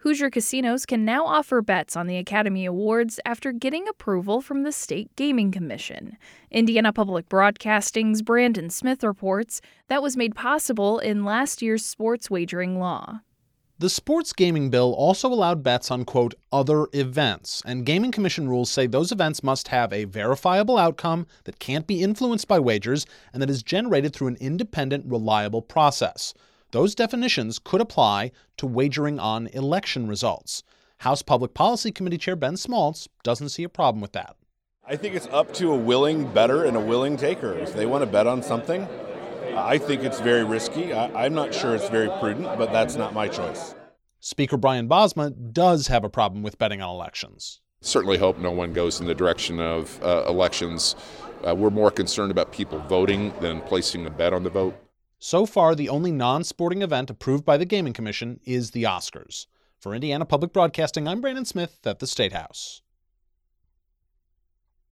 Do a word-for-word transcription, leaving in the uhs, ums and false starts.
Hoosier casinos can now offer bets on the Academy Awards after getting approval from the State Gaming Commission. Indiana Public Broadcasting's Brandon Smith reports that was made possible in last year's sports wagering law. The sports gaming bill also allowed bets on, quote, other events, and Gaming Commission rules say those events must have a verifiable outcome that can't be influenced by wagers and that is generated through an independent, reliable process. Those definitions could apply to wagering on election results. House Public Policy Committee Chair Ben Smaltz doesn't see a problem with that. I think it's up to a willing bettor and a willing taker. If they want to bet on something, I think it's very risky. I, I'm not sure it's very prudent, but that's not my choice. Speaker Brian Bosma does have a problem with betting on elections. Certainly hope no one goes in the direction of uh, elections. Uh, we're more concerned about people voting than placing a bet on the vote. So far, the only non-sporting event approved by the Gaming Commission is the Oscars. For Indiana Public Broadcasting, I'm Brandon Smith at the State House.